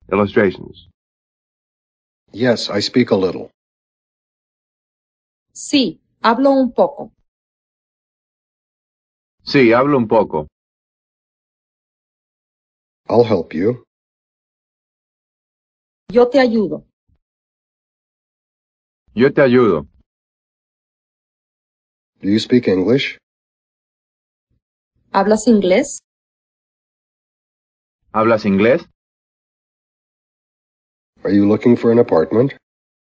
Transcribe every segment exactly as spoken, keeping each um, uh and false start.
Illustrations. Yes, I speak a little. Sí, hablo un poco. Sí, hablo un poco. I'll help you. Yo te ayudo. Yo te ayudo. Do you speak English? ¿Hablas inglés? ¿Hablas inglés? Are you looking for an apartment?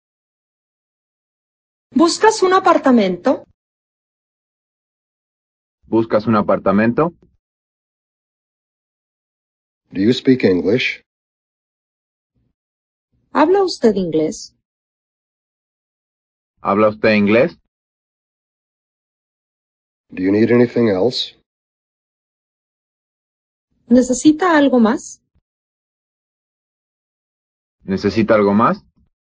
¿Buscas un apartamento? ¿Buscas un apartamento? Do you speak English? ¿Habla usted inglés? ¿Habla usted inglés? Do you need anything else? ¿Necesita algo más? ¿Necesita algo más?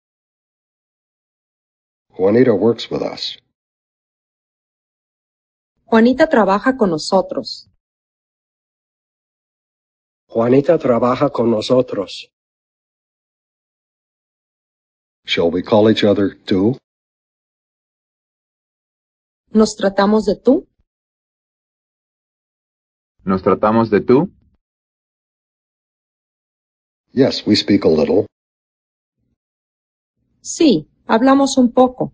Juanita works with us. Juanita trabaja con nosotros. Juanita trabaja con nosotros. Shall we call each other too? ¿Nos tratamos de tú? ¿Nos tratamos de tú? Yes, we speak a little. Sí, hablamos un poco.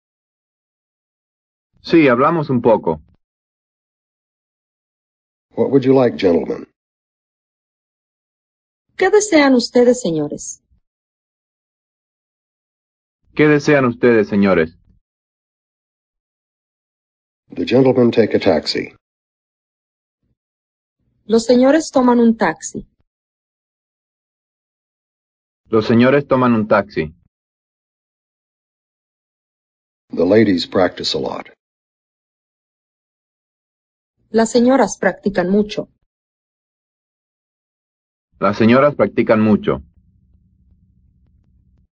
Sí, hablamos un poco. What would you like, gentlemen? ¿Qué desean ustedes, señores? ¿Qué desean ustedes, señores? The gentlemen take a taxi. Los señores toman un taxi. Los señores toman un taxi. The ladies practice a lot. Las señoras practican mucho. Las señoras practican mucho.